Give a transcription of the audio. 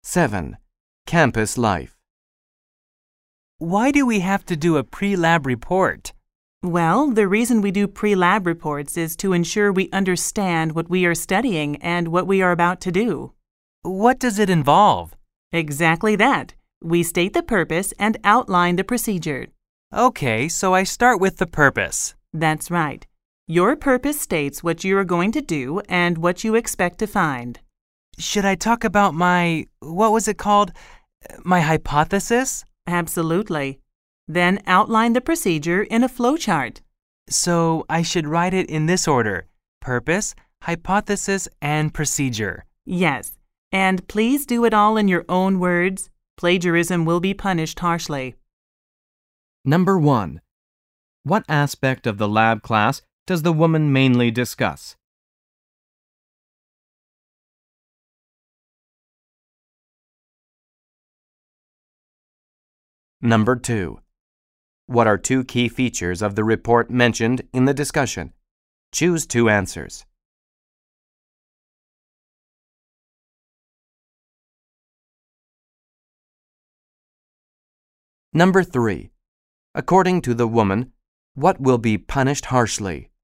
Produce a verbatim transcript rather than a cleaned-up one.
seven. Campus life. Why do we have to do a pre-lab report? Well, the reason we do pre-lab reports is to ensure we understand what we are studying and what we are about to do. What does it involve? Exactly that. We state the purpose and outline the procedure. Okay, so I start with the purpose. That's right. Your purpose states what you are going to do and what you expect to find. Should I talk about my, what was it called? My hypothesis? Absolutely. Then outline the procedure in a flowchart. So I should write it in this order: purpose, hypothesis, and procedure. Yes, and please do it all in your own words. Plagiarism will be punished harshly. Number one. What aspect of the lab class does the woman mainly discuss? Number two. What are two key features of the report mentioned in the discussion? Choose two answers. Number three. According to the woman, what will be punished harshly?